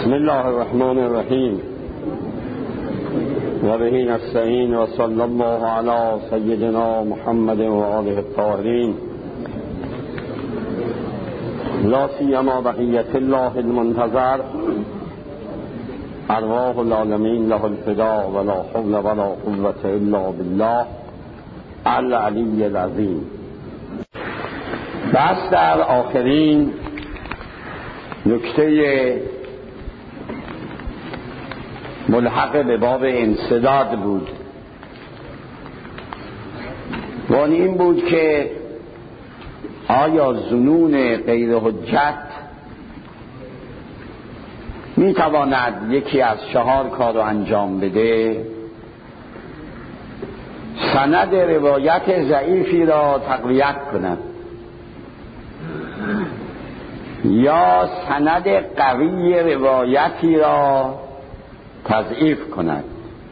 بسم الله الرحمن الرحیم و به نستعین و صلی الله علی سیدنا محمد و آله الطاهرین لا سیما بقیت الله المنتظر ارواح العالمین له الفداء ولا حول ولا قوة الا بالله العلی العظیم. بس در آخرین نکته ملحق به باب انسداد بود و این بود که آیا ظنون غیر حجت می تواند یکی از 4 کار رو انجام بده؟ سند روایت ضعیفی را تقویت کند، یا سند قوی روایتی را تضعیف کند،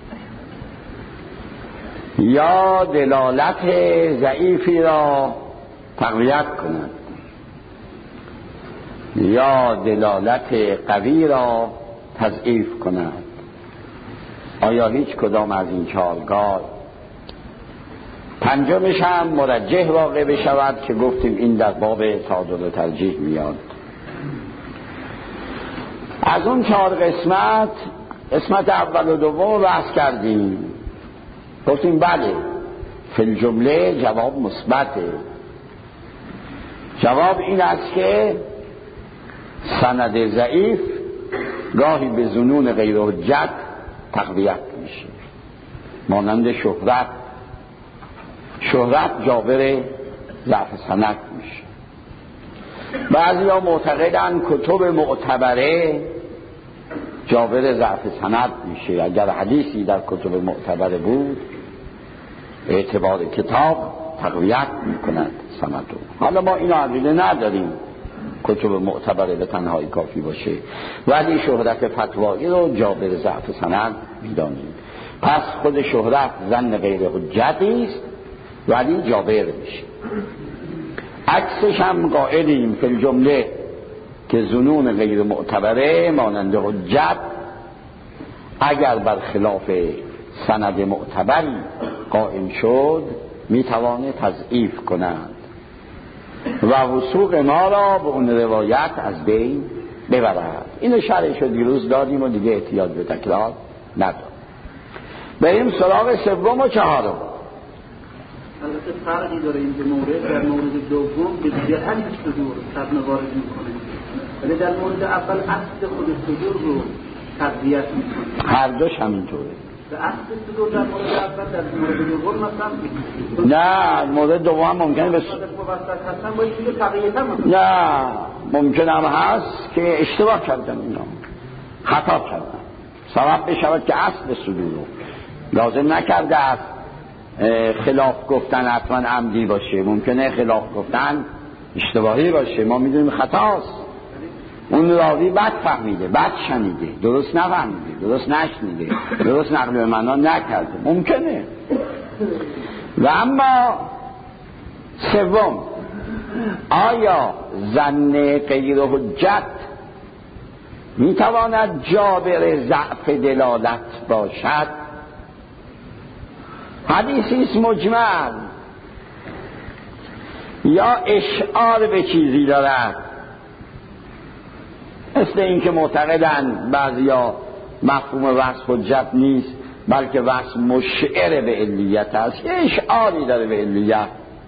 یا دلالت ضعیفی را تقویت کند، یا دلالت قوی را تضعیف کند. آیا هیچ کدام از این 4 کار پنجمش هم مرجح واقع بشود که گفتیم این در باب تعادل و ترجیح میاد؟ از اون 4 قسمت اول و دوم بحث کردیم، گفتیم بله فی الجمله جواب مثبته. جواب این است که سند ضعیف گاهی به ظنون غیر حجت تقویت میشه، مانند شهرت جابر ضعف سند میشه. بعضیا معتقدن کتب معتبره جابر ضعف سند میشه. اگر حدیثی در کتب معتبره بود اعتبار کتاب تقویت میکند سند رو. حالا ما این عقیده نداریم کتب معتبره به تنهایی کافی باشه، ولی شهرت فتوایی رو جابر ضعف سند میدانیم. پس خود شهرت ظن غیر حجتی است ولی جابر میشه. عکسش هم قائلیم فی الجمله که ظنون غیر معتبره مانند حجت اگر بر خلاف سند معتبری قائم شد میتوانه تضعیف کنند و وثوق ما را به اون روایت از بین ببرد. اینو شرحشو دیروز دادیم و دیگه احتیاج به تکرار نداریم. بریم سراغ سوم و چهارم. البته فرقی داره این دو مورد. در مورد دوم به جهت صدور صدمه وارد میکنه، ولی در مورد اول اصل خود صدور رو تقویت میکنه. هر دوش همینطوره. به اصل صدور در مورد اول، در مورد دوم مثلا نه، مورد دوم ممکنه به نه ممکنه هم هست که اشتباه کردن، اینا خطا کردن، سبب بشود که اصل صدور رو لازم نکرده است خلاف گفتن حتما عمدی باشه، ممکنه خلاف گفتن اشتباهی باشه، ما میدونیم خطاست، اون راوی بد فهمیده، بد شنیده، درست نفهمیده، درست نشنیده، درست نقل به معنا نکرده، ممکنه. و اما سوم، آیا ظن غیر حجت میتواند جابر ضعف دلالت باشد؟ حدیثی است مجمل یا اشعار به چیزی دارد، مثل این که معتقدن بعضیا مفهوم وصف حجت نیست بلکه وصف مشعر به علیت است، یه اشعاری داره به علیت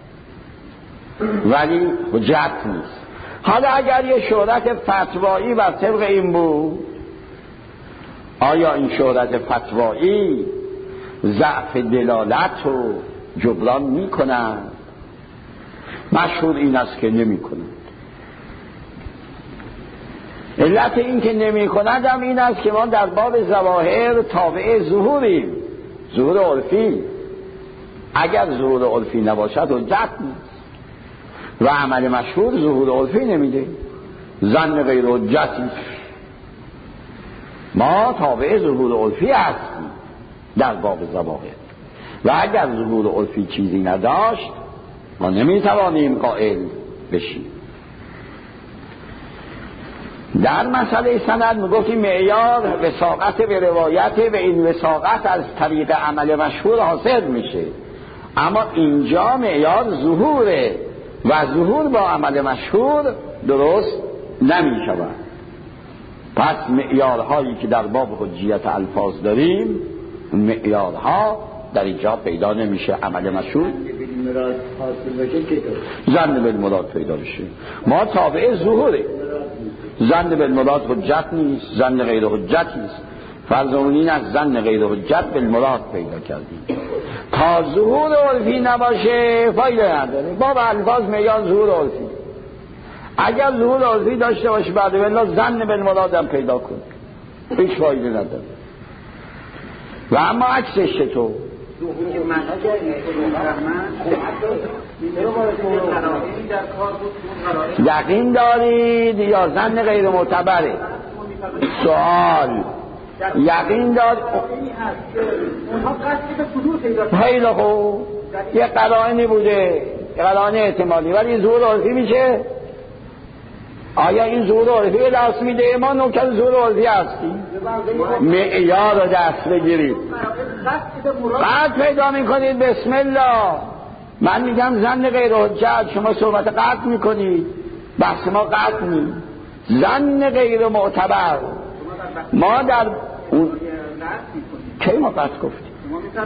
ولی حجت نیست. حالا اگر یه شهرت فتوایی بر طبق این بود، آیا این شهرت فتوایی ضعف دلالت رو جبران میکنند؟ مشهور این است که نمیکنند. علت این که نمیکنند هم این است که ما در باب ظواهر تابع ظهوریم، ظهور عرفی. اگر ظهور عرفی نباشد حجت نیست و عمل مشهور ظهور عرفی نمیده، ظن غیر حجتی. ما تابع ظهور عرفی هستیم در باب ظواهر و اگر ظهور عرفی چیزی نداشت ما نمیتوانیم قائل بشیم. در مسئله سند میگفتیم معیار وثاقت به روایت و این وثاقت از طریق عمل مشهور حاصل میشه، اما اینجا معیار ظهوره و ظهور با عمل مشهور درست نمیشود. پس معیارهایی که در باب حجیت الفاظ داریم معیارها در اینجا پیدا نمیشه. عمل مشهور ظن بالمراد پیدا بشه، ما تابع ظهوره. ظن بالمراد حجت نیست، ظن غیر حجت نیست. فرض این از ظن غیر حجت بالمراد پیدا کردیم. تا ظهور عرفی نباشه فایده نداره. باب الفاظ معیار ظهور عرفی، اگر ظهور عرفی داشته باشه بعد والله ظن بالمراد هم پیدا کن، هیچ فایده نداره. و اما عکسش چطور؟ یقین دارید یا ظن غیر معتبره؟ سوال یقین دارید؟ خیلی خوب، یه قرائنی بوده، قرائن احتمالی، ولی ظهور عرفی میشه؟ آیا این ظهور عرفی رو دست میده؟ ما نوکر ظهور عرفی هستیم. معیار رو دست بگیرید، بعد پیدا میکنید بسم الله. من میگم ظن غیر حجت، شما صحبت قطع میکنید، بحث ما قطع نیست. ظن غیر معتبر ما در اون کی ما قطع گفتیم؟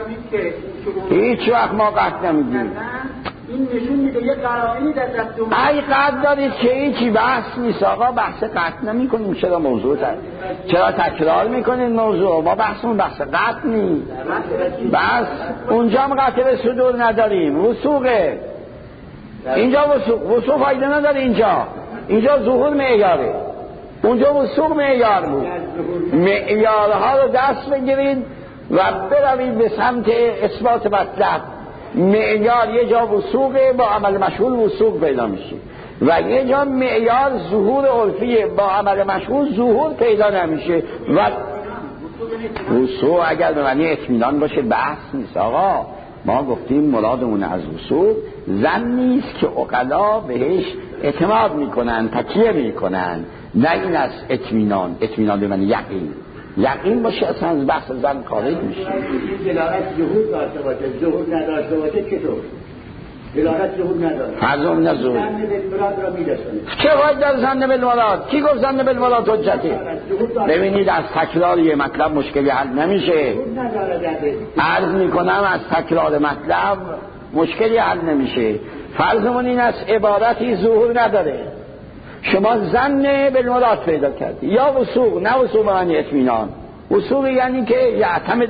هیچ وقت ما قطع نمیگیم. این نشون میده یه قرائنی در دست اون ای قطع دارید که هیچی بحث نیست آقا، بحث قطع نمی کنیم. چرا موضوع چرا تکرار میکنید موضوع؟ ما بحثمون بحث قطع نیست. بس اونجا هم قطع به صدور نداریم، وثوقه. اینجا وثوق فایده نداره. اینجا ظهور معیاره، اونجا وثوق معیار بود. معیارها رو دست بگیرید و بروید به سمت اثبات مطلب. معیار یه جا وثوقه، با عمل مشهور وثوق پیدا میشه، و یه جا معیار ظهور عرفیه، با عمل مشهور ظهور پیدا نمیشه. و وثوق اگر به معنی اطمینان باشه بحث نیست آقا. ما گفتیم مرادمون از وثوق ظن نیست که عقلا بهش اعتماد میکنن، تکیه میکنن، نه این از اطمینان به معنی یقین باشه اصلا از بحث ظن خارج میشه. دلالت ظهور داشته باشه، ظهور نداشته باشه چطور؟ دلالت ظهور نداره، حضور نظور ظن بالمراد را میرسونه. چه باید در ظن بالمراد؟ کی گفت ظن بالمراد حجته؟ ببینید از تکرار یه مطلب مشکلی حل نمیشه. عرض میکنم از تکرار مطلب مشکلی حل نمیشه. فرضمون این است عبارتی ظهور نداره، شما ظن بالمراد پیدا کردی یا وثوق، نه وثوق معنی اطمینان. وثوق یعنی که یعتمد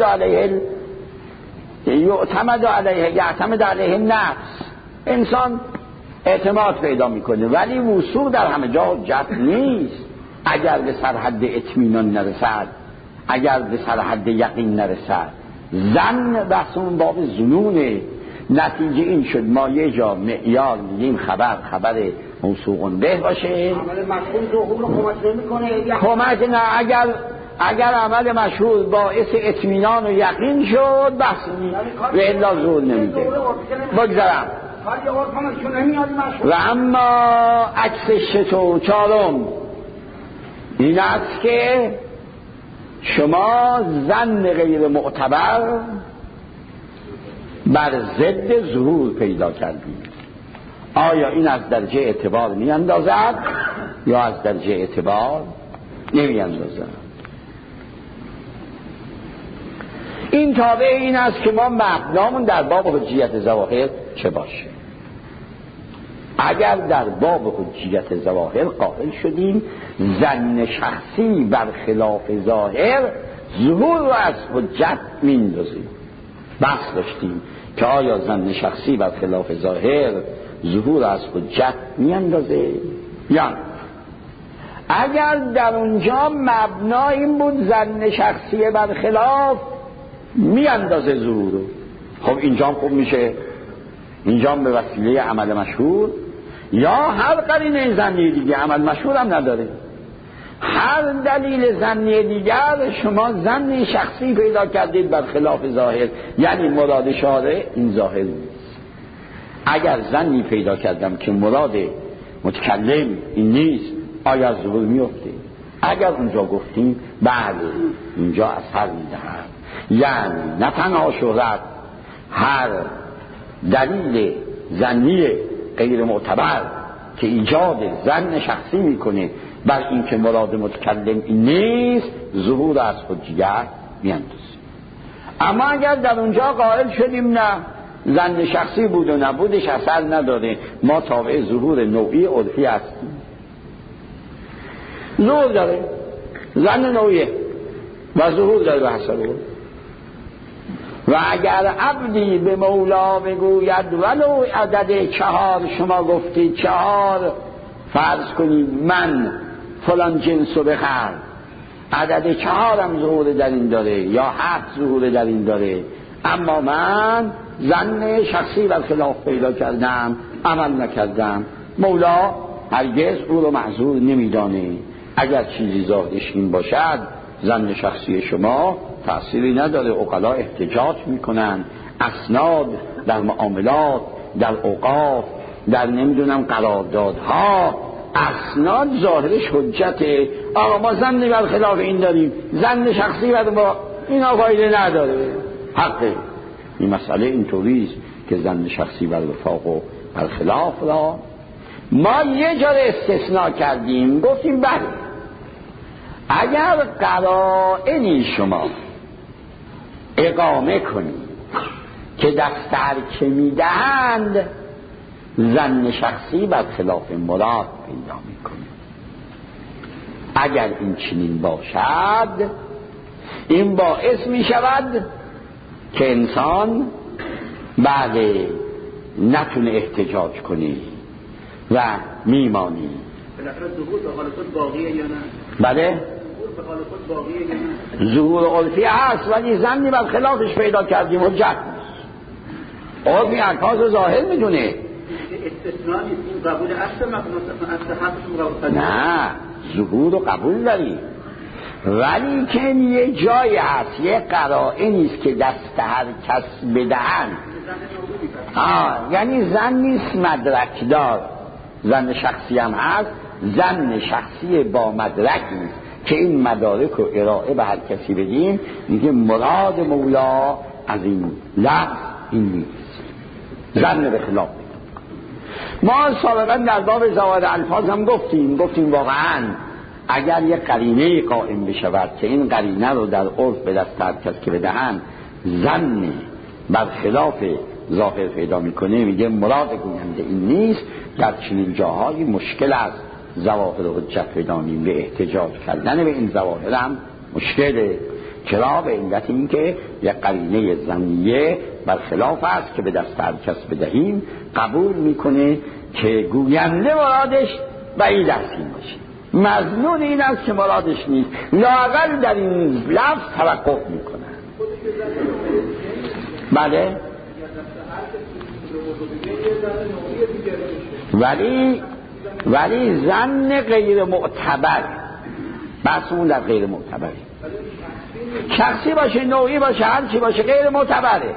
علیه نفس، انسان اعتماد پیدا میکنه، ولی وثوق در همه جا حجت نیست. اگر به سرحد اطمینان نرسد، اگر به سرحد یقین نرسد، ظن بحثمون باب ظنونه. نتیجه این شد ما یه جا معیار میگیم خبر موثوق به باشه، عمل مشهور ظهور رو کمک نمیکنه. کمک نه. اگر عمل مشهور باعث اطمینان و یقین شد بحث نیست و الا ظهور نمیده. بگذارم و اما عکسش چطور؟ چهارم این است که شما ظن غیر معتبر بر ضد ظهور پیدا کردید. آیا این از درجه اعتبار می اندازد یا از درجه اعتبار نمی اندازد؟ این تابع این است که ما مبنامون در باب حجیت ظواهر چه باشه. اگر در باب حجیت ظواهر قائل شدیم ظن شخصی بر خلاف ظاهر ظهور رو از حجت میندازیم. بحث داشتیم که آیا ظن شخصی بر خلاف ظاهر ظهور از حجت میاندازه یا اگر در اونجا مبنا این بود ظن شخصی بر خلاف میاندازه ظهور رو، خب اینجا خوب میشه. اینجا به وسیله عمل مشهور یا هر قرینه ظنی دیگه، عمل مشهور هم نداره، هر دلیل ظنی دیگر شما ظن شخصی پیدا کردید بر خلاف ظاهر، یعنی مراد شارع این ظاهر نیست. اگر ظنی پیدا کردم که مراد متکلم این نیست، آیا ظهور میفته؟ اگر اونجا گفتیم بله اینجا اثر میدهد. یعنی نه تنها شهرت هر دلیل ظنی غیر معتبر که ایجاد ظن شخصی میکنه بر این که مراد متکلم این نیست، ظهور از حجیت میاندازه. اما اگر در اونجا قائل شدیم نه ظن شخصی بود و نبودش اثر نداره، ما تابع ظهور نوعی عرفی هستیم. ظهور داره، ظن نوعیه و ظهور داره به حسب اون. و اگر عبدی به مولا بگوید ولو عدد 4 شما گفتید 4 فرض کنید من فلان جنسو بخر، عدد 4 هم ظهور در این داره یا 7 ظهور در این داره، اما من ظن شخصی بر خلاف پیدا کردم، عمل نکردم. مولا هرگز او رو معذور نمیدانه. اگر چیزی ظاهرش این باشد ظن شخصی شما تأثیری نداره. عقلا احتجاج میکنن، اسناد در معاملات، در اوقاف، در نمیدونم قراردادها، اسناد ظاهرش حجته. آقا ما ظن بر خلاف این داریم، ظن شخصی بر ما اینا فایده نداره. حقه این مسئله اینطوریست که ظن شخصی بر وفاق و بر خلاف را ما یه جا استثناء کردیم، گفتیم بله اگر قرائنی شما اقامه کنید که دست هرچه میدهند ظن شخصی بر خلاف مراد پیدا میکنه. اگر این چنین باشد این باعث میشود که انسان بله نتونه احتجاج کنه و میمانی. بالاخره ظهور به حال خود باقیه یا نه؟ بله ظهور به حال خود باقیه یا نه؟ ظهور عرفی هست ولی ظنی بر خلافش پیدا کردیم حجت نیست. عرفی الفاظ ظاهر میدونه. استثناء نیست، قبول اصل اصل حقشون قبول. نه ظهور رو قبول داری ولی که یه جایی هست یه قرائنی است که دست هر کس بدهن. یعنی ظن نیست مدرک دار، ظن شخصی هم هست، ظن شخصی با مدرک نیست که این مدارک رو ارائه به هر کسی بدیم. میگه مراد مولا از این لفظ این نیست، ظن به خلاف. ما سابقا در باب زواد الفاظ هم گفتیم واقعا اگر یک قرینه قائم بشود که این قرینه رو در عرف به دست هر کس که بدهن ظن بر خلاف ظاهر پیدا میکنه، میگه مراد گوینده این نیست. در چنین جاهای مشکل است ظواهر حجت بدانیم، به احتجاج کردن به این ظواهر هم مشکله. چرا؟ به علت این که یک قرینه ظنیه بر خلاف است که به دست هر کس بدهیم قبول میکنه که گوینده مرادش بعید است این باشه، مظنون این است که مرادش نیست، لااقل در این لفظ توقف میکنه. بله ولی ظن غیر معتبر، بحثمون در غیر معتبره، شخصی باشه نوعی باشه هر چی باشه غیر معتبره.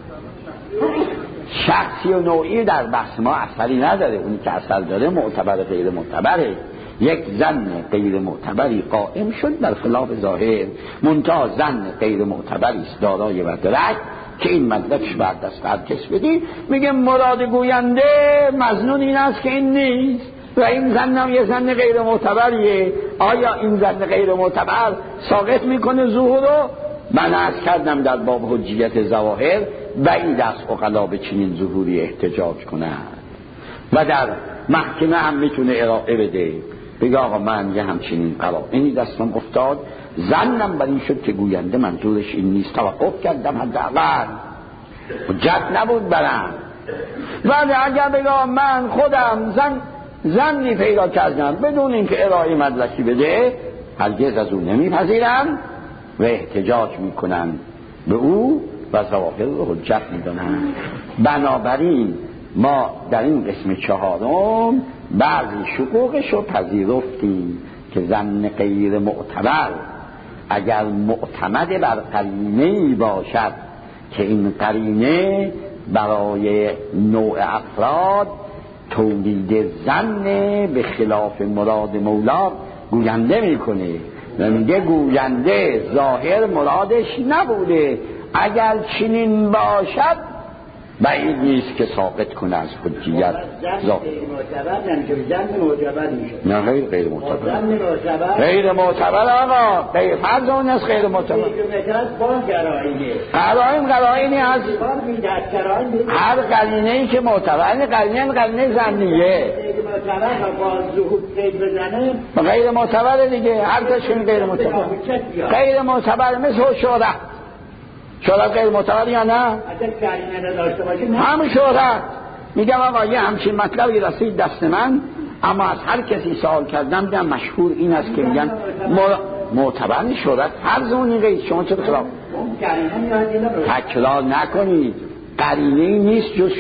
شخصی و نوعی در بحث ما اثری نداره، اونی که اثر داره معتبر غیر معتبره. یک ظن غیر معتبری قائم شد بر خلاف ظاهر، منتها ظن غیر معتبری است دارای مدرک که این مدرکش بر دست هر کس بدی، میگه مراد گوینده مظنون این است که این نیست و این ظن هم یه ظن غیر معتبریه. آیا این ظن غیر معتبر ساقط میکنه ظهور رو؟ من عرض کردم در باب حجیت ظواهر بعید است عقلا به چنین ظهوری احتجاج کنند و در محکمه هم میتونه ارائه بده، بگه آقا من یه همچنین قرائنی دستم افتاد، ظنم بر این شد که گوینده منظورش این نیست، توقف کردم حداقل، حجت نبود برم. ولی اگر بگه من خودم ظنی پیدا کردم بدون اینکه ارائه مدرکی بده، هرگز از او نمیپذیرم و احتجاج میکنن به او و ظواهر رو حجت میدونن. بنابراین ما در این قسم 4 بعضی شقوقش رو پذیرفتیم که ظن غیر معتبر اگر معتمد بر قرینه‌ای باشد که این قرینه برای نوع افراد تولید ظن به خلاف مراد مولا گوینده میکنه و میگه گوینده ظاهر مرادش نبوده، اگر چنین باشد بعید نیست که ساقط کنه از حجیت ظاهر. نه غیر معتبر، غیر معتبر آقا، غیر فرض اون است، غیر معتبر. قرائنی هست، هر قرینه‌ای که معتبر، قرینه ظنیه غیر معتبر دیگه، هر تاشون غیر معتبر. غیر معتبر مثل شهرت غیر معتبر یا نه؟ هم شهرت. میگم آقا یه همچین مطلبی رسید دست من، اما از هر کسی سوال کردم دیدم مشهور این است که میگن معتبر شهرت فرض اونی غیر. شما چرا خلاف تکرار نکنید؟ قرینه‌ای نیست جز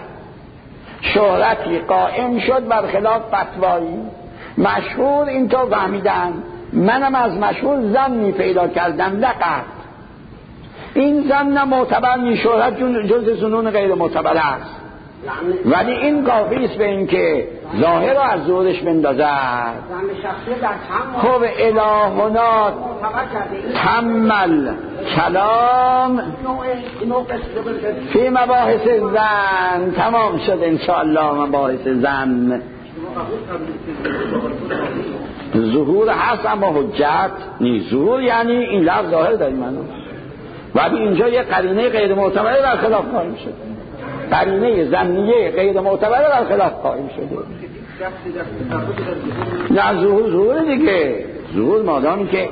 شهرتی قائم شد بر خلاف فتوایی. مشهور اینطور فهمیدن، منم از مشهور ظنی پیدا کردم لقد این ظن معتبر نیست، شهرت جز ظنون غیر معتبر است، ولی این کافی است به این که ظاهر رو از ظهورش بندازد. خب الهنا تمل کلام فی مباحث زن، تمام شد انشاءالله مباحث زن. ظهور هست اما حجت نیست. ظهور یعنی این لفظ ظاهر داریم منو، ولی اینجا یه قرینه غیر معتبره بر خلاف قائم شده، قرینه ظنیه غیر معتبره بر خلاف قائم شده. نه ظهور دیگه، ظهور مادامی که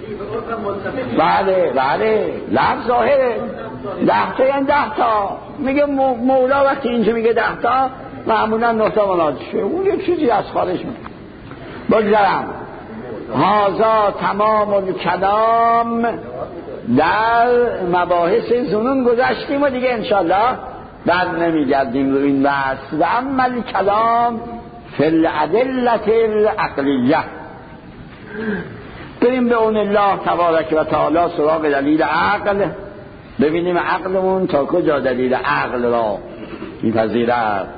بله لفظ ظاهره. 10 تا یعنی 10 تا. میگه مولا وقتی اینجا میگه 10 تا معمولا 9 تا مناد شده، اون یک چیزی از خارج میگه. بگذارم هازا تمام الکلام، در مباحث ظنون گذشتیم و دیگه انشالله بعد نمیگردیم رو این بحث. و اما کلام فی الادلة العقلیه، بریم به اون الله تبارک و تعالی سراغ دلیل عقل، ببینیم عقلمون تا کجا دلیل عقل را میپذیرد.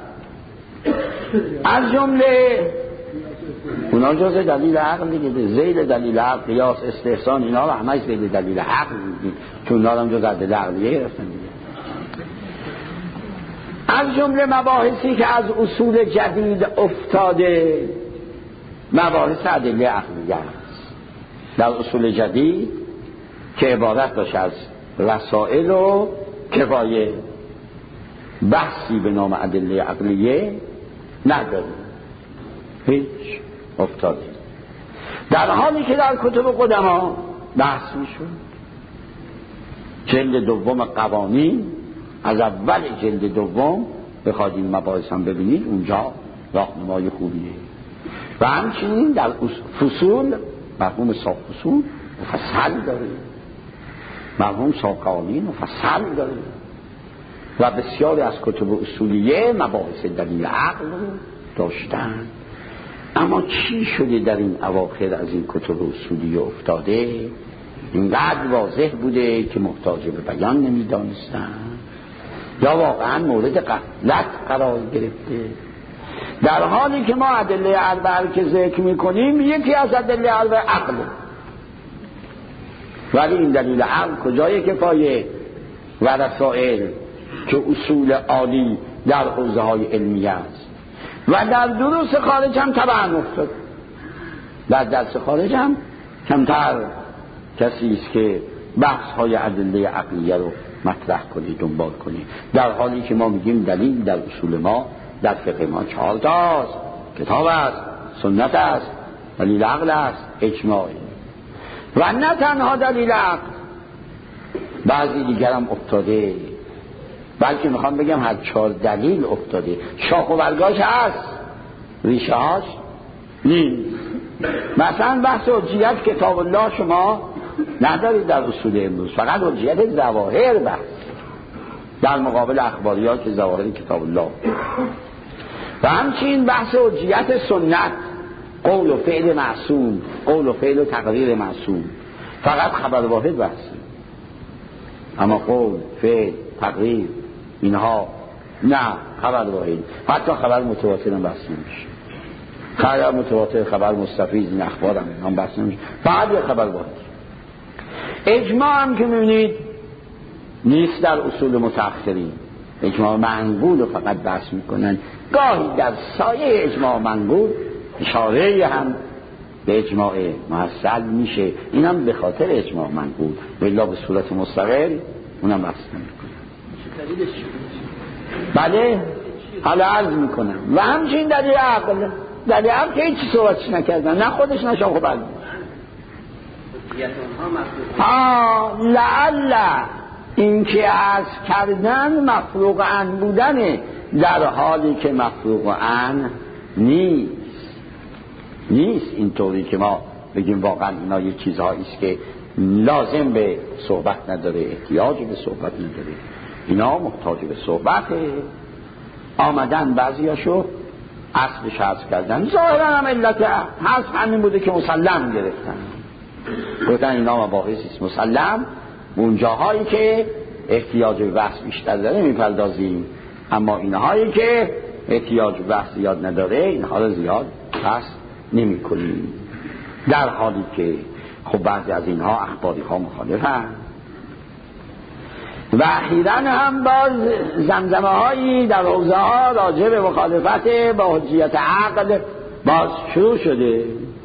از جمله اونا جز دلیل عقل دیگه، زیل دلیل عقل، قیاس، استحسان، اینا رو همه زیل دلیل عقل میگیم، چون اونا هم جز دلیل عقلیه گرفتن دیگه. از جمله مباحثی که از اصول جدید افتاده مباحث ادله عقلیه است. در اصول جدید که عبارت باشه از رسائل و کفایه، بحثی به نام ادله عقلیه نداریم، هیچ افتاده. در حالی که در کتب قدما بحث میشون. جلد دوم قوانین، از اول جلد دوم بخواید این مباحث هم ببینید، اونجا راهنمای خوبیه. و همچنین در فصول، مفهوم ساق فصول مفصل داره، مفهوم ساق قوانین مفصل داره، و بسیاری از کتب اصولیه مباحث دلیل عقل داشتن. اما چی شده در این اواخر از این کتب اصولیه افتاده؟ اینقدر واضح بوده که محتاج به بیان نمیدانستن، یا واقعا مورد غفلت قرار گرفته. در حالی که ما ادله اربعه که ذکر میکنیم یکی از ادله اربعه عقل، ولی این دلیل عقل کجای کفایه و رسائل که اصول عالی در حوزه های علمیه است. و در دروس خارج هم طبعا افتاد. در درس خارج هم کمتر کسی است که بحث های ادله عقلیه رو مطرح کنی، دنبال کنی، در حالی که ما میگیم دلیل در اصول ما، در فقه ما 4 تاست، کتاب است، سنت است، دلیل عقل است، اجماع. و نه تنها دلیل عقل، بعضی دیگر هم افتاده، بلکه میخوام بگم هر 4 دلیل افتاده. شاخ و برگاش هست، ریشه هاش نیست. مثلا بحث حجیت کتاب الله شما ندارید در اصول امروز، فقط حجیت ظواهر بحث در مقابل اخباریات که ظواهر کتاب الله. و همچنین بحث حجیت سنت، قول و فعل معصوم، قول و فعل و تقریر معصوم، فقط خبر واحد بحثی. اما قول، فعل، تقریر اینها نه، خبر واحد، حتی خبر متواتر هم بحث نمیشه. خبر متواتر، خبر مستفیض، این اخبار هم بحث نمیشه، فقط یه خبر واحد. اجماع هم که میبینید نیست در اصول متأخرین، اجماع منقول رو فقط بحث میکنن. گاهی در سایه اجماع منقول اشاره هم به اجماع محصل میشه، این هم به خاطر اجماع منقول، بلا به صورت مستقل اونم بحث نمیکنن. بله حالا عرض میکنم. و همچنین دلیل عقل، دلیل عقل که هیچی صحبتش نکردن، نه خودش نه شاخ و برگ. لعل این که عرض کردن مفروغ عن بودنه، در حالی که مفروغ عن نیست اینطوری که ما بگیم واقعا اینا یه چیزهایی است که لازم به صحبت نداره، احتیاج به صحبت نداره، اینا محتاج به صحبته. آمدن بعضیاشو اصلش حذف کردن، ظاهرا هم علت حذف همین بوده که مسلم گرفتن، گفتن اینا مباحث است مسلم، اون جاهایی که احتیاج به بحث بیشتر داره میپردازیم، اما اینهایی که احتیاج به بحث زیاد نداره اینها رو زیاد بحث نمی کنیم، در حالی که خب بعضی از اینها اخباری ها مخالفن. و اخیراً هم باز زمزمه هایی در حوزه ها راجع به مخالفت با حجیت عقل باز شروع شده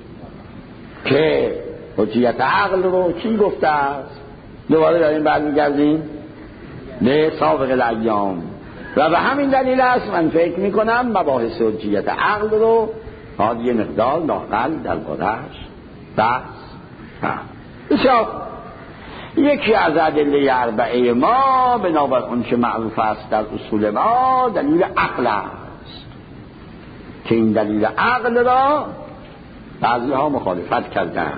که حجیت عقل رو کی گفته است؟ دوباره داریم برمیگردیم به سابق الایام و به همین دلیل است من فکر میکنم مباحث حجیت عقل رو باید یه مقدار لااقل در بارش بحث بسیار. یکی از ادله اربعه ما بنابر اون که معروف است در اصول ما دلیل عقل است که این دلیل عقل را بعضی ها مخالفت کردند.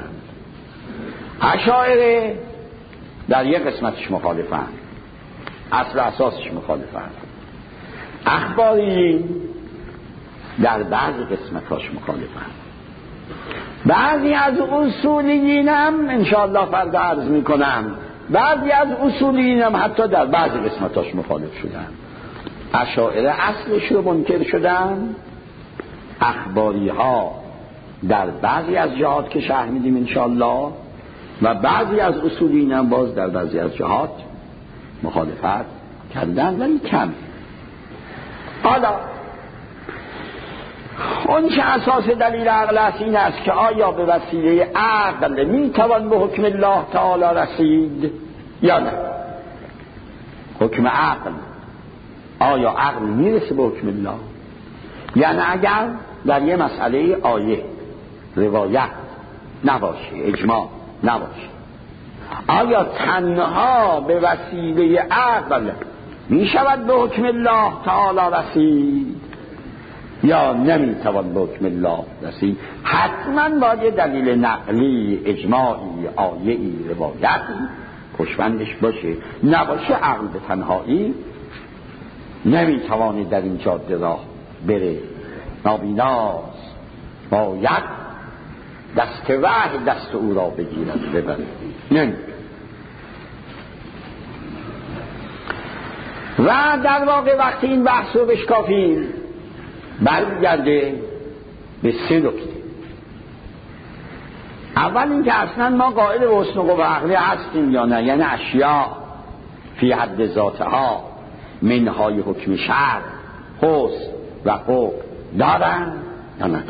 اشاعره در یک قسمتش مخالفند، اصل اساسش مخالفند. اخباری در بعضی قسمتاش مخالفند. بعضی از اصولیین هم انشاءالله فردا عرض میکنم، بعضی از اصولیین هم حتی در بعضی قسمتاش مخالف شدن. اشاعره اصلش رو منکر شدن، اخباری ها در بعضی از جهات که شرح میدیم انشاءالله، و بعضی از اصولیین هم باز در بعضی از جهات مخالفت کردن ولی کم. حالا اون که اساس دلیل عقل است این است که آیا به وسیله عقل میتوان به حکم الله تعالی رسید یا نه. حکم عقل، آیا عقل میرسه به حکم الله؟ یعنی اگر در یه مسئله آیه روایت نباشه، اجماع نباشه، آیا تنها به وسیله عقل میشود به حکم الله تعالی رسید یا نمیتوان به حکم الله رسید؟ حتما باید یه دلیل نقلی، اجماعی، آیه‌ای، روایتی پشتبندش باشه. نباشه عقل به تنهایی نمیتوانه در این جاده راه بره، نابیناست، باید دست وحی دست او را بگیرد ببره. و در واقع وقتی این بحث رو بشکافیم برمیگرده به سه نکته. اول این که اصلا ما قائل به حسن و قوه عقلی هستیم یا نه، یعنی اشیاء فی حد ذاتها منهای حکم شرع حسن و قوه دارن یا ندارن.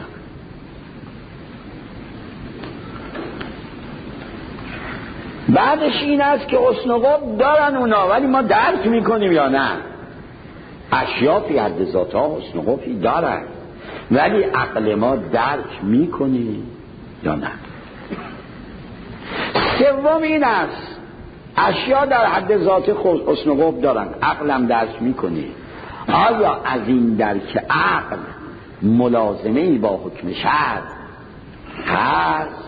بعدش این است که حسن و قوه دارن اونا، ولی ما درک میکنیم یا نه. اشیاء فی حد ذاتها حسن و قوه دارن ولی عقل ما درک میکنه یا نه. سوم این است اشیاء در حد ذات خود حسن و قوه دارن، عقلم درک میکنه. آیا از این درک عقل ملازمه‌ای با حکم شرع هست؟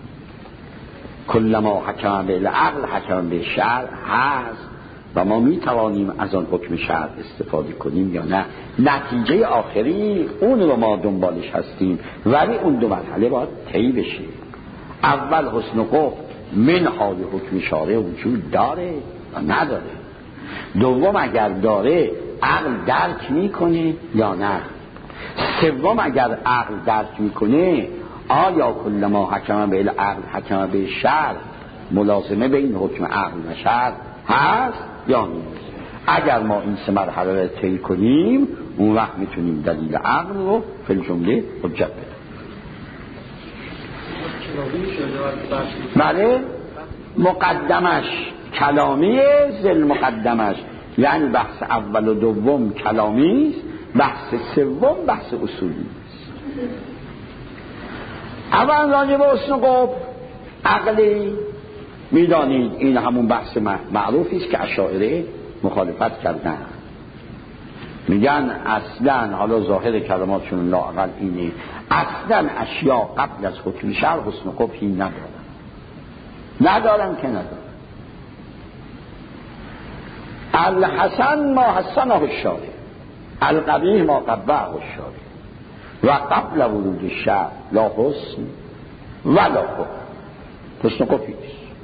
کلما حکم به العقل حکم به شرع هست و ما می توانیم از آن حکم شرع استفاده کنیم یا نه. نتیجه آخری اون رو ما دنبالش هستیم، ولی اون دو مرحله باید طی بشه. اول حسن و قوه منهای حکم شارع وجود داره یا نداره. دوم اگر داره عقل درک میکنه یا نه. سوم اگر عقل درک میکنه آیا کل ما حکم به عقل حکم به شرع ملازمه بین حکم عقل و شرع هست یا نیست؟ اگر ما این سه مرحله را طی کنیم اون وقت میتونیم دلیل عقل رو فی الجمله حجت بدیم. بله مقدمش کلامیه، زل مقدمش یعنی بحث اول و دوم کلامی است، بحث سوم بحث اصولی است. اول راجع به حسن قبح عقلی میدانید این همون بحث معروفی است که اشاعره مخالفت کردن، میگن اصلا حالا ظاهر کلماتشون لااقل اینه اصلا اشیاء قبل از حکم شرع حسن قبحی ندارن که ندارن. الحسن ما حسنه الشارع، القبیح ما قبحه الشارع و قبل ورود الشرع لا حسن ولا قبح. حسن قبحی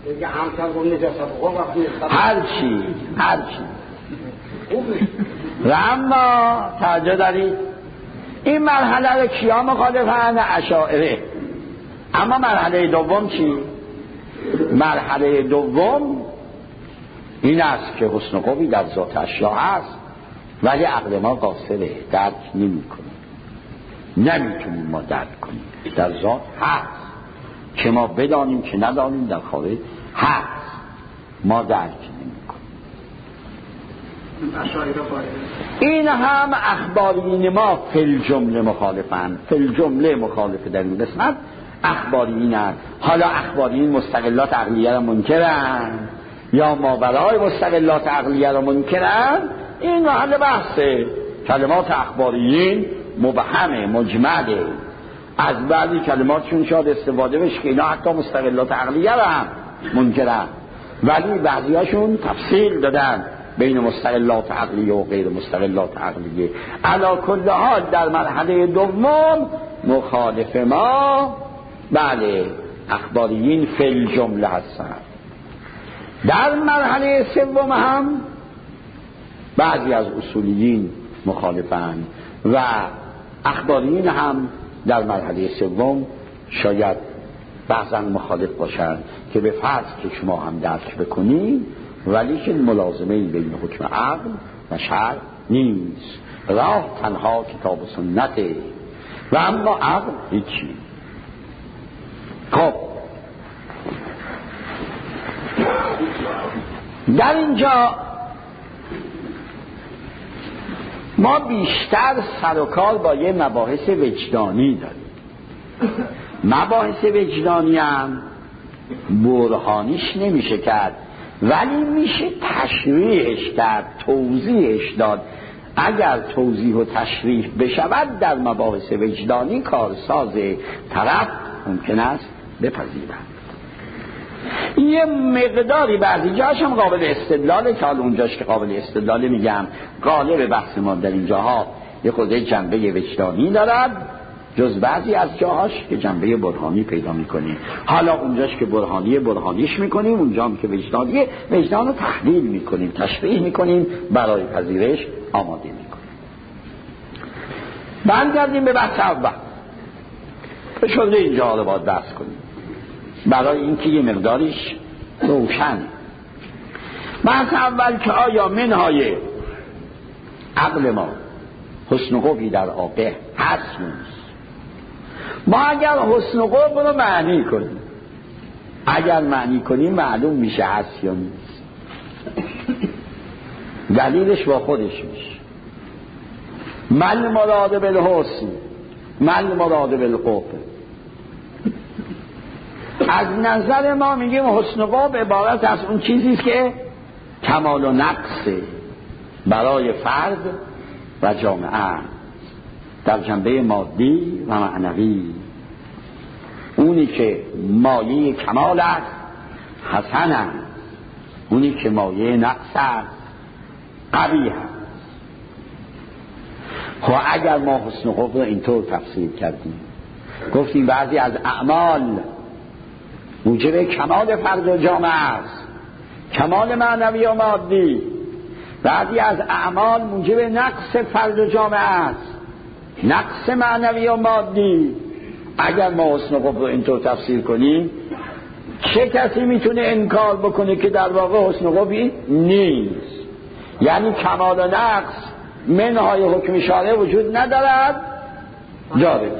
هرچی و اما توجه دارید این مرحله رو کیا مخالفن؟ اشاعره. اما مرحله دوم چی؟ مرحله دوم این است که حسن قبحی در ذات اشیاء هست ولی عقل ما قاصره، درک نمی‌کنه، نمیتونیم ما درک کنیم. در ذات هست که ما بدانیم که ندانیم، در خارج هست ما درک نمی‌کنیم. این هم اخبارین ما فی الجمله مخالفن، فی الجمله مخالف در این قسمت اخبارین هست. حالا اخبارین مستقلات عقلیه را منکرن یا ماورای مستقلات عقلیه را منکرن، این محل بحثه. کلمات اخبارین مبهمه، مجمده، از بعضی کلماتشون شاید استفاده بشه که اینا حتی مستقلات عقلیه را هم منکرن، ولی بعضیاشون تفصیل دادن بین مستقلات عقلیه و غیر مستقلات عقلیه. علی کل حال در مرحله دوم مخالف ما بله اخباریین فی الجمله هستند. در مرحله سوم هم بعضی از اصولیین مخالفند و اخباریین هم در مرحله سوم شاید بعضا مخالف باشند که به فرض که شما هم درک بکنید ولی که ملازمه بین حکم عقل و شرع نیست. راه تنها کتاب و سنته و اما عقل هیچی. خب در اینجا ما بیشتر سر و کار با یه مباحث وجدانی داریم. مباحث وجدانی هم برهانیش نمیشه کرد ولی میشه تشریحش کرد، توضیحش داد. اگر توضیح و تشریح بشود در مباحث وجدانی کارساز طرف ممکن است بپذیرد. یه مقداری بعضی جاش هم قابل استدلاله که حال اونجاش که قابل استدلاله میگم غالب بحث ما در اینجاها یه خورده جنبه وجدانی دارد جز بعضی از جاهاش که جنبه برهانی پیدا میکنیم. حالا اونجاش که برهانیش میکنیم، اونجا هم که وجدانی رو تحلیل میکنیم، تشریح میکنیم، برای پذیرش آماده میکنیم. برگردیم به بحث اول. شده اینجا رو باید بحث کنیم برای اینکه یه مقداریش روشن. بحث اول که آیا منهای عقل ما حسن قبحی در واقع هست نیست؟ ما اگر حسن قبح رو معنی کنیم، اگر معنی کنیم معلوم میشه هست یا نیست. دلیلش با خودش میشه. من مراد بالحسن، من مراد بالقبح. از نظر ما میگیم حسن قبح عبارت از اون چیزیست که کمال و نقص برای فرد و جامعه در جنبه مادی و معنوی. اونی که مایه کمال است حسن است، اونی که مایه نقص است قبیح است. خب اگر ما حسن قبح رو اینطور تفسیر کردیم، گفتیم بعضی از اعمال موجب کمال فرد و جامعه است، کمال معنوی و مادی، بعضی از اعمال موجب نقص فرد و جامعه است، نقص معنوی و مادی. اگر ما حسن قبح رو اینطور تفسیر کنیم، چه کسی میتونه انکار بکنه که در واقع حسن قبحی نیست؟ یعنی کمال و نقص منهای حکم شارع وجود ندارد. جالب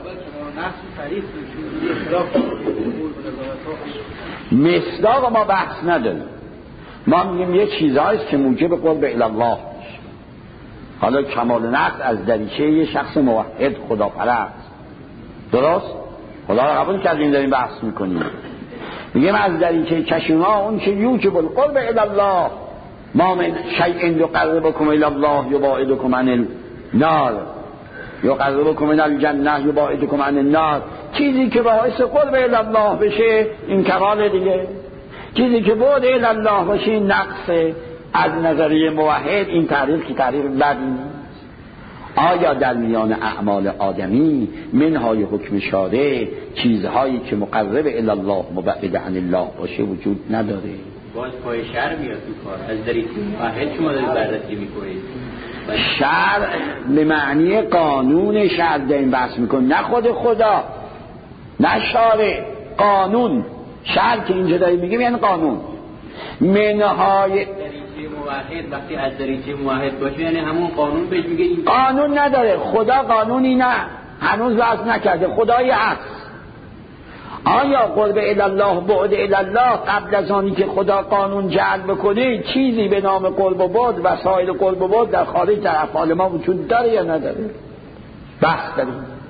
مصداق ما بحث نداریم، ما میگیم یه چیزهاییست که موجب قرب الله میشه. حالا کمال نقص از دریچه یه شخص موحد خداپرست، درست؟ خدا رو قبول کردیم داریم بحث میکنیم. میگیم از دریچه چشما اون چه یوجب القرب الله، ما من شیء یقربکم الی الله یباعدکم عن النار، یقربکم من الجنه یباعدکم عن النار. چیزی که باعث قرب الی الله بشه این کمال دیگه، چیزی که بعد الی الله باشه این نقصه. از نظریه موحد این تعریف که تعریف بدی نیست. آیا در میان اعمال آدمی منهای حکم شارع چیزهایی که مقرب الی الله مبعد عن الله باشه وجود نداره؟ باز پای شرع میاد تو کار. از دریچه موحد شما دارید بررسی میکنید. شرع به معنی قانون شرع داریم بحث میکنیم، نه خود خدا، نه شارع. قانون شرع که اینجا داریم میگیم یعنی قانون. منهای دریچه موحد وقتی از دریچه موحد باشه یعنی همون قانون بهش میگه این قانون نداره. خدا قانونی نه، هنوز وضع نکرده، خدای هست. آیا قرب الی الله بعد الی الله قبل از آنی که خدا قانون جعل بکنه چیزی به نام قرب و بعد وسایل قرب و بعد در خارج در افعال ما وجود داره یا نداره؟ بحث داریم.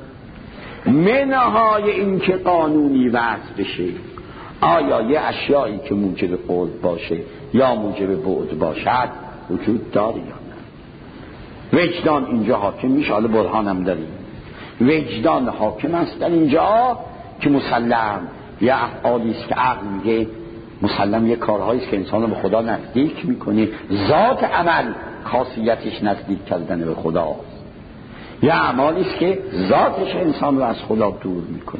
منهای این که قانونی وضع بشه، آیا یه اشیایی که موجب قرب باشه یا موجب بعد باشد وجود داره یا نه؟ وجدان اینجا حاکم میشه. حالا برهانم داریم. وجدان حاکم است در اینجا که مسلم یه افعالی است که عقل میگه مسلم یه کارهایی است که انسان رو به خدا نزدیک میکنه. ذات عمل خاصیتش نزدیک کردن به خداست. یه اعمالی است که ذاتش انسان رو از خدا دور میکنه.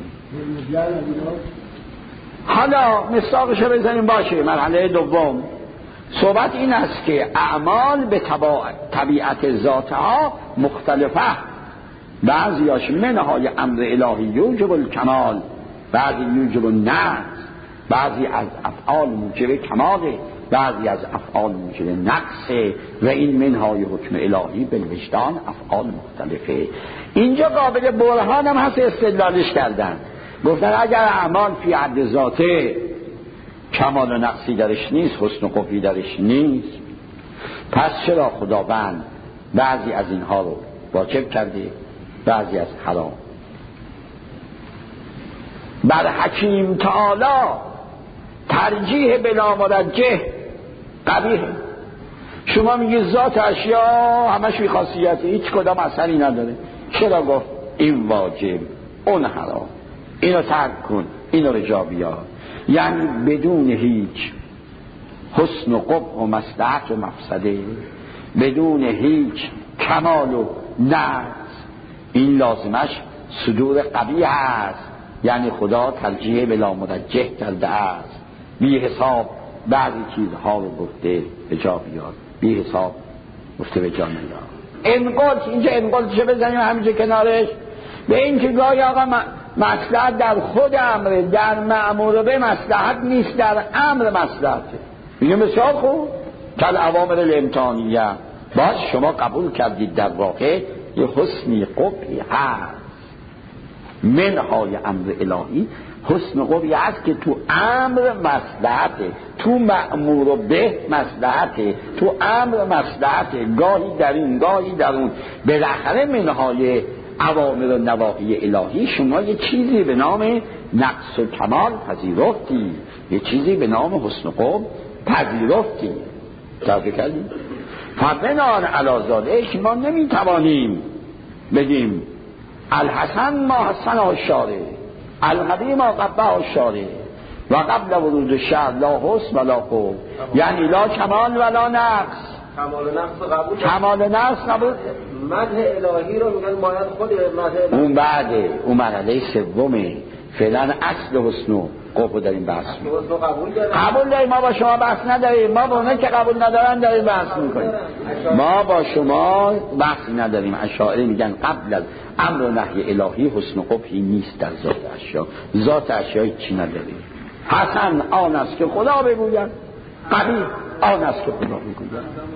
حالا مصداقش رو بزنیم باشه. مرحله دوم صحبت این است که اعمال به طبیعت ذاتها مختلفه. بعضیاش منهای امر الهی یوجب الکمال، بعضی یوجب النقص، بعضی از افعال موجب کماله، بعضی از افعال موجب نقصه و این منهای حکم الهی بالوجدان افعال مختلفه. اینجا قابل برهان هم هست استدلالش کردن. گفتن اگر اعمال فی حد ذاته کمال و نقصی درش نیست، حسن و قبحی درش نیست، پس چرا خداوند بعضی از اینها رو واجب کرده بعضی از حرام؟ بر حکیم تعالی ترجیح بلا مرجح قبیح. شما میگی ذات اشیا همش بی خاصیته، هیچ کدام اثری نداره، چرا گفت این واجب اون حرام، اینو ترک کن اینو رجا بیار؟ یعنی بدون هیچ حسن و قبح و مصلحت و مفسده، بدون هیچ کمال و نقص، این لازمش صدور قبیح است. یعنی خدا ترجیح بلا مرجح کرده است. بی حساب بعضی چیزها رو گفته به جا بیار، بی حساب گفته به جا نیار. انقلت اینجا انقلتشو بزنیم همینجا کنارش. به این که گاهی آقا مصلحت در خود امره، در مأمور به مصلحت نیست، در امر مصلحته. میگه بسیار خوب کل اوامر الامتحانیه، باز شما قبول کردید در واقع یه حسنی قبحی هست. منهای امر الهی حسن قبحی هست که تو امر مصلحته، تو مأمور به مصلحته، تو امر مصلحته، گاهی در این گاهی در اون. بالاخره منهای اوامر و نواهی الهی شما یه چیزی به نام نقص و کمال پذیرفتی، یه چیزی به نام حسن و قبح پذیرفتی. توجه کردیم؟ فبنان علی ذالک ما نمیتوانیم بگیم الحسن ما حسن الشارع، القبیح ما قبح الشارع و قبل ورود الشرع لا حسن ولا قبح، یعنی لا کمال ولا نقص. کمال و نقص قبول، کمال و نقص قبول. مدح الهی رو میگن باید خود مدح اون بعده، اون مرحله سومه. فعلا اصل حسن و قبول داریم بحث میکنیم. قبول داریم، ما با شما بحث نداریم، ما با اونه که قبول ندارن داریم بحث میکنیم. ما با شما بحث نداریم. اشاعره میگن قبل از امر و نهی الهی حسن و قبحی نیست در ذات اشیا. ذات اشیا چی نداریم. حسن آن است که خدا بگوید، قبیح آن است که خدا بگوید.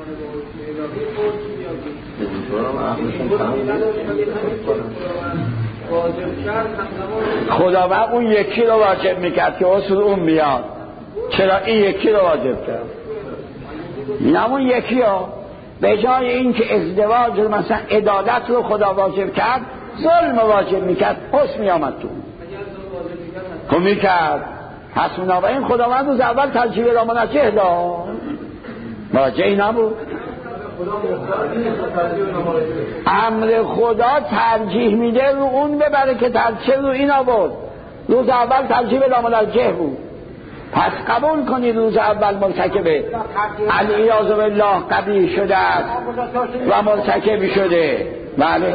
خداوند اون یکی رو واجب میکرد که اصول اون میاد. چرا این یکی رو واجب کرد؟ نه اون یکی رو به جای این که ازدواج رو مثلا عدالت رو خدا واجب کرد، ظلم واجب میکرد، حسن میامد تو خب میکرد. پس بنابراین خداوند روز اول ترجیح را منجه داد، مراجعی نبود. امر خدا ترجیح میده رو اون ببره که ترجیح رو این آورد. روز اول ترجیح لا منجه بود، پس قبول کنید روز اول مرتکب العیاذ بالله قبیح شده است و مرتکب شده. بله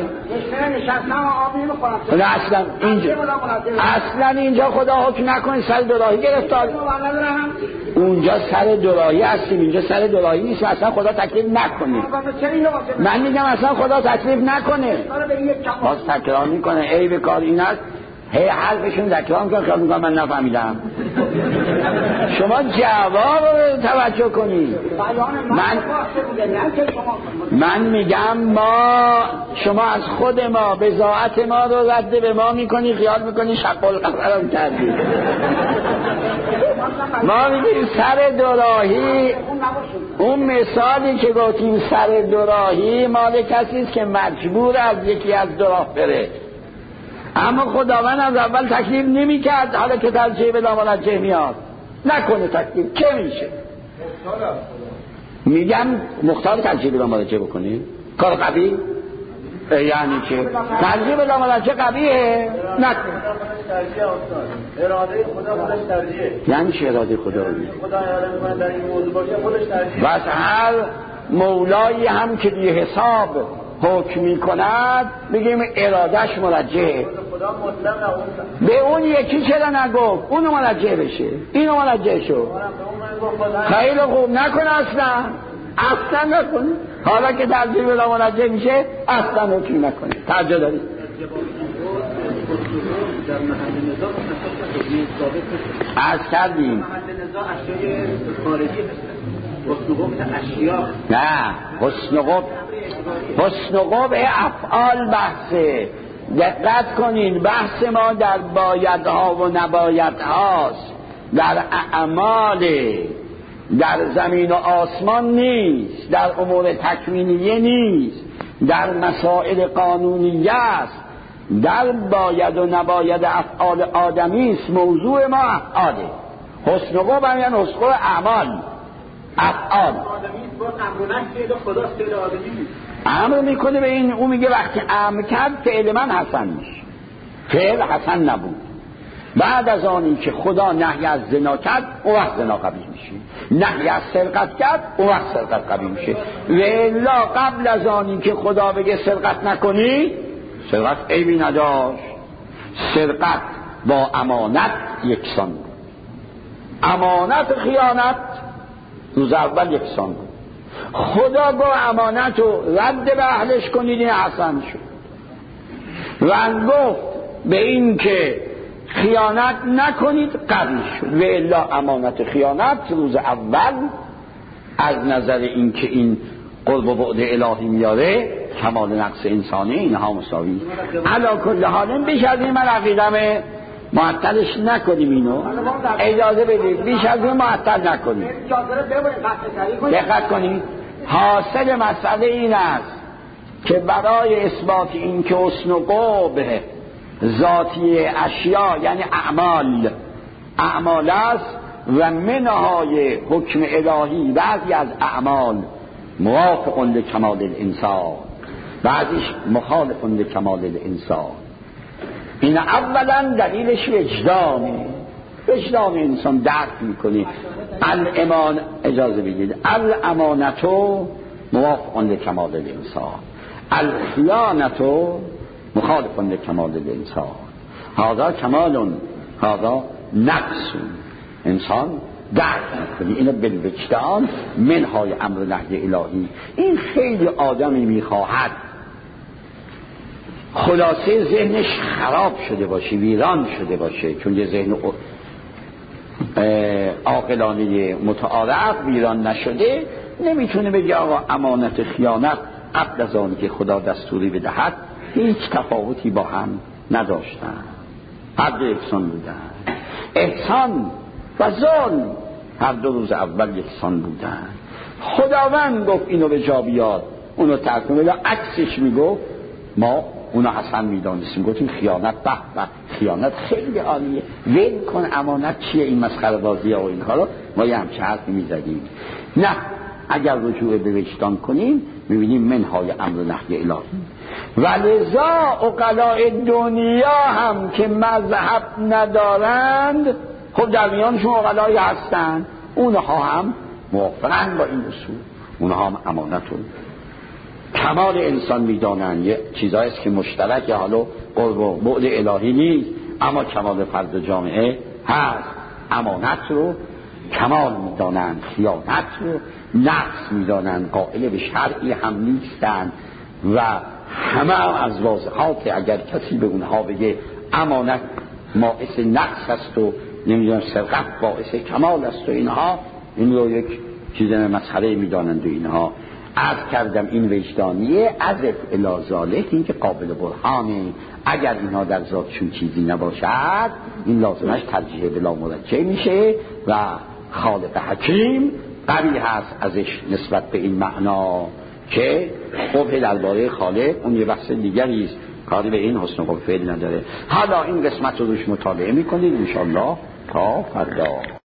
اصلا اینجا خدا حکم نکنه سر دوراهی گرفتار. اونجا سر دوراهی هستیم، اینجا سر دوراهی نیست. اصلا خدا تکلیف نکنه. من میگم اصلا خدا تکلیف نکنه، باز تکرار میکنه. ای به کار این است هی حرفشون تکرار میکنه، خیال میکنم من نفهمیدم. شما جواب رو توجه کنید. من میگم ما شما از خود ما بضاعت ما رو رد به ما میکنی، خیال میکنی شق القمر کردی. ما میگیم سر دوراهی، اون مثالی که گفتیم سر دوراهی مال کسی است که مجبور از یکی از دو راه بره. اما خداوند از اول تکلیف نمی کرد، حالا که ترجیح به لا منجه میاد نکنه تکلیف چه میشه؟ میگم مختار ترجیح به لا منجه بکنی کار قبیح؟ یعنی چه؟ ترجیح به لا منجه قبیحه؟ نکنه. اراده خدا خودش ترجیحه. یعنی چه اراده خدا؟ خدا اراده میکنه در این موضوع باشه خودش ترجیحه. بس هر مولایی هم که بی حساب حکم می کند بگیم ارادش مرجعه. به اون یکی چرا نگفت اونو مرجع بشه، اینو مرجع شو. خیلی خوب نکن، اصلا نکن. حالا که ترجیح به لا مرجع میشه اصلا حکم نکنه. توجه دارید؟ عرض کردیم نه حسن و قبح افعال بحثه. دقت کنین، بحث ما در بایدها و نبایدهاست، در اعمال، در زمین و آسمان نیست، در امور تکوینیه نیست، در مسائل قانونیه است. در باید و نباید افعال آدمی است. موضوع ما افعاله. حسن و قبح یعنی حسن و قبح اعمال، افعال. امر میکنه به این، اون میگه وقتی امر کرد فعل من حسن میشه. فعل حسن نبود. بعد از آنی که خدا نهی از زنا کرد اون وقت زنا قبیح میشه، نهی از سرقت کرد اون وقت سرقت قبیح میشه. و الا قبل از آنی که خدا بگه سرقت نکنی، سرقت عیبی نداشت. سرقت با امانت یکسان بود. امانت و خیانت روز اول یکسان بود. خدا با امانت رو رد به اهلش کنید این حسن شد، و گفت به این که خیانت نکنید قبیح شد. و الا امانت خیانت روز اول از نظر این که این قرب و بعد الهی میاره کمال نقص انسانی اینها مساوی. علا کل حال بیش از این من عقیدمه معطلش نکنیم، اینو اجازه بدید بیش از این معطل نکنیم. دقت کنید، حاصل مسئله این است که برای اثبات این که حسن و قبح ذاتی اشیا یعنی اعمال است و منهای حکم الهی بعضی از اعمال موافق لکمال الانسان، بعضیش مخالف لکمال الانسان. این اولا دلیلش وجدان انسان درک میکنه. اجازه بدید، الامانتو موافق لکمال الانسان، الخیانتو مخالف لکمال الانسان. هذا کمال هذا نقص انسان درک نکنی. اینو بالوجدان منهای امر نهی الهی. این خیلی آدمی میخواهد خلاصه ذهنش خراب شده باشه، ویران شده باشه، چون یه ذهن عاقلانه متعارف ویران نشده، نمیتونه بگه آقا امانت خیانت قبل از آن که خدا دستوری بدهد هیچ تفاوتی با هم نداشتن، هر دو یکسان بودن. احسان و ظلم هر دو روز اول یکسان بودن. خداوند گفت اینو به جا بیاد، اونو ترک کن، یا عکسش میگفت ما اونو حسن میدانستیم، گفتیم خیانت به خیانت خیلی عالیه، ول کن امانت چیه این مسخره بازی ها و این کارا، ما یه همچه حرفی میزدیم. نه، اگر رجوع به وجدان کنیم میبینیم منهای امر نهی الهی. ولذا عقلاء دنیا هم که مذهب ندارند، خب در میانشون عقلایی هستند، اونها هم موافقند با این اصول، اونها هم امانتون کمال انسان میدانن. یه چیزایی است که مشترک، حالا قرب و بعد الهی نیست، اما کمال فرد جامعه هست. امانت رو کمال میدانن، خیانت رو نقص میدانن، قائل به شرعی هم نیستن و همه از واضحات اگر کسی به اونها بگه امانت باعث نقص است و نمیدونم سرقت باعث کمال است و اینها، این رو یک چیز مسخره میدانند و اینها. عرض کردم این وجدانیه از الازاله، این که قابل برهانه. اگر اینها در ذاتشون چیزی نباشد این لازمش ترجیح بلا مرجع میشه و خالق حکیم قوی هست ازش نسبت به این معنا که قبح درباره خالق اون یه بحث دیگری است، کاری به این حسن قبح فعل نداره. حالا این قسمت رو روش مطالعه میکنید انشاءالله تا فردا.